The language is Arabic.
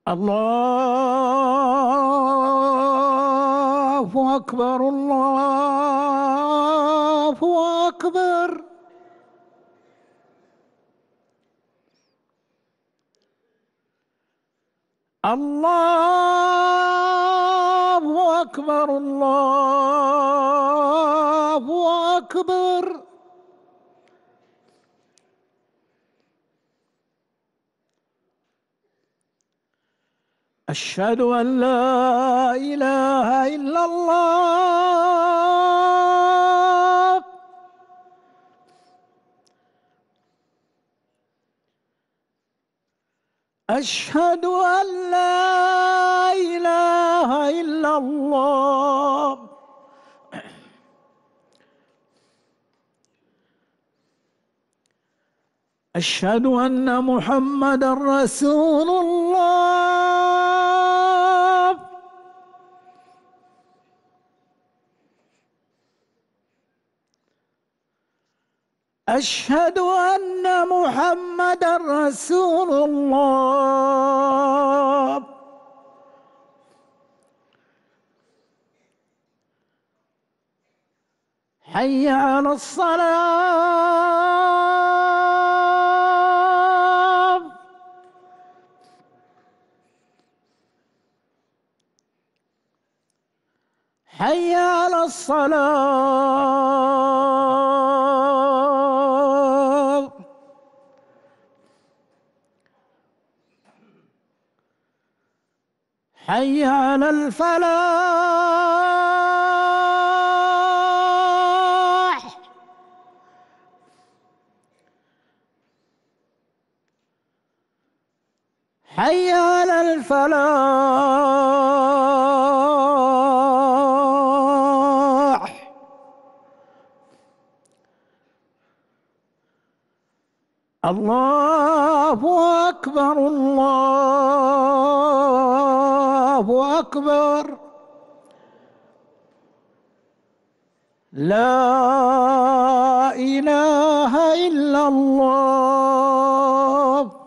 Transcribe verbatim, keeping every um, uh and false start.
الله أكبر، الله أكبر. الله أكبر، الله أكبر. أشهد أن لا إله إلا الله. أشهد أن لا إله إلا الله. أشهد أن محمدًا رسول الله. أشهد أن محمدًا رسول الله. حي على الصلاة. حي على الصلاة. حي على الفلاح. حي على الفلاح. الله أكبر، الله أكبر. لا إله إلا الله.